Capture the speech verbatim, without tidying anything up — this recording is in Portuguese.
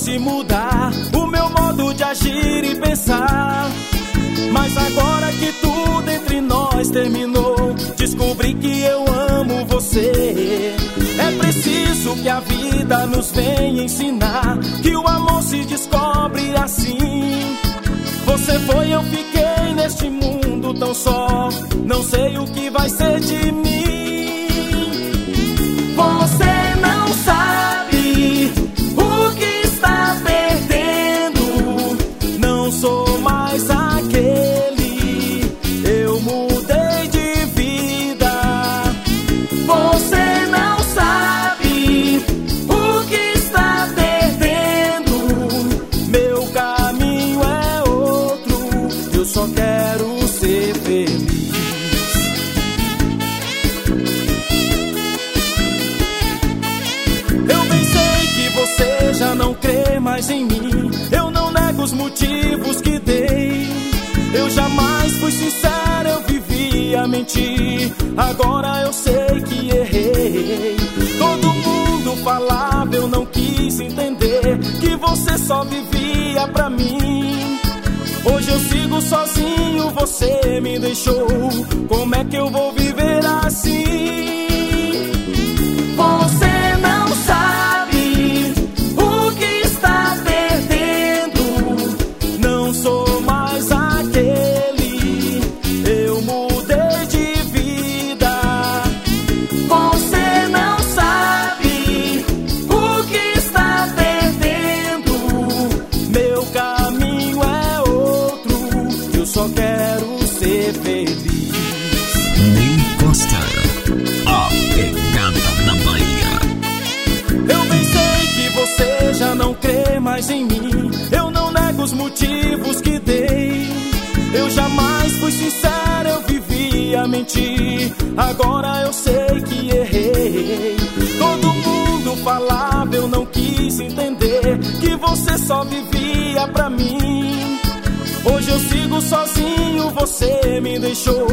fosse mudar o meu modo de agir e pensar. Mas agora que tudo entre nós terminou, descobri que eu amo você. É preciso que a vida nos venha ensinar que o amor se descobre assim. Você foi, eu fiquei neste mundo tão só, não sei o que vai ser de mim. Você não sabe o que está perdendo. Não sou mais aquele, eu mudei de vida. Você não sabe o que está perdendo. Meu caminho é outro, eu só quero ser feliz. Você já não crê mais em mim, eu não nego os motivos que dei. Eu jamais fui sincero, eu vivia a mentir. Agora eu sei que errei. Todo mundo falava, eu não quis entender que você só vivia pra mim. Hoje eu sigo sozinho, você me deixou. Como é que eu vou viver assim? Você não sabe o que está perdendo. Não sou mais aquele, eu mudei de vida. Você não sabe o que está perdendo. Meu caminho é outro, eu só quero ser feliz. Ney Costa, a pegada da Bahia. Eu bem sei que você já não crê mais em mim, eu não nego os motivos que dei. Eu jamais fui sincero, eu vivia a mentir. Agora eu sei que errei. Todo mundo falava, eu não quis entender que você só vivia pra mim. Hoje eu sigo sozinho, você me deixou.